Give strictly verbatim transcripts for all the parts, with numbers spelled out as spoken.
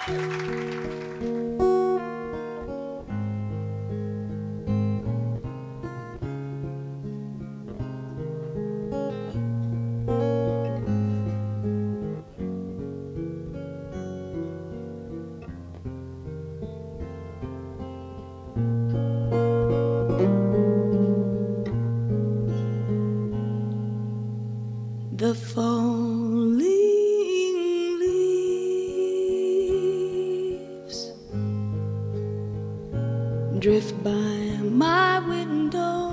The falling leaves drift by my window.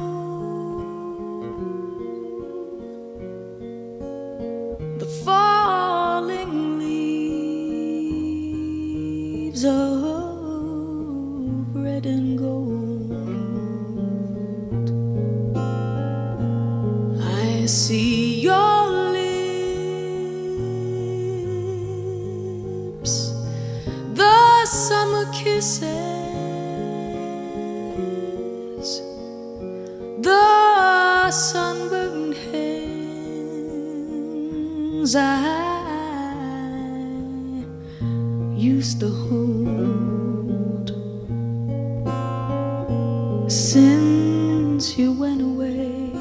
The falling leaves of red and gold. I see your the summer kisses, the sunburned hands I used to hold. Since you went away,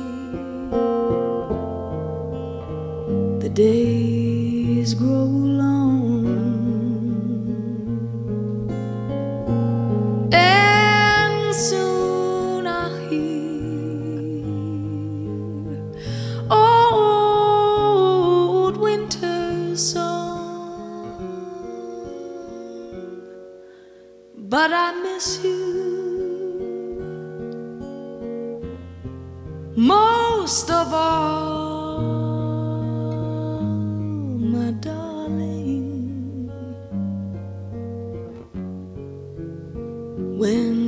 the days grow long, soon I'll hear old winter's song. But I miss you most of all, my darling. When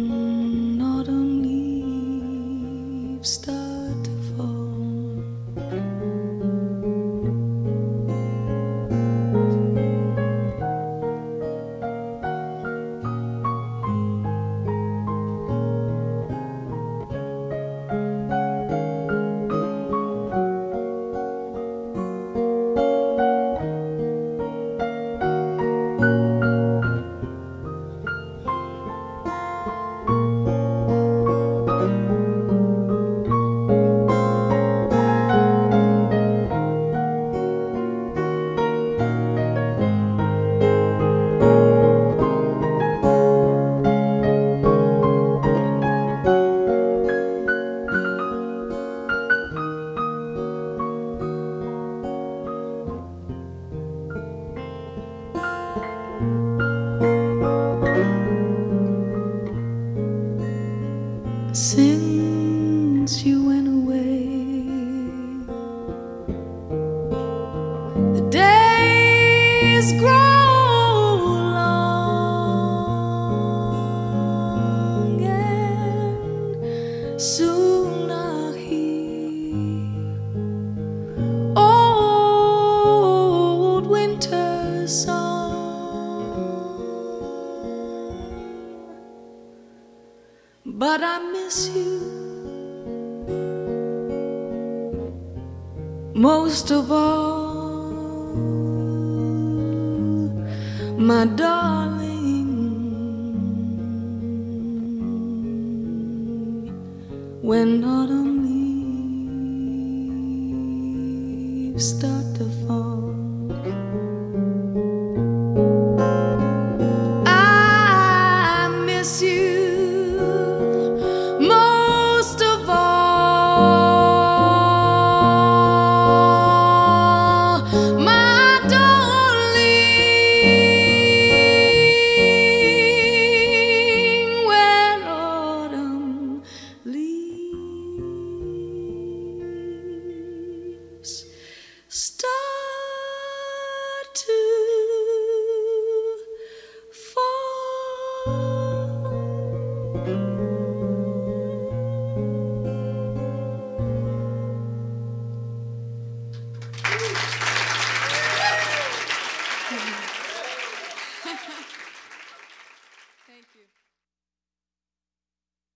start to fall, since you went away, the days grow long, and soon I'll hear old winter's song. But I miss you most of all, my darling. When autumn leaves start to fall, I miss you most of all, my darling. When autumn leaves start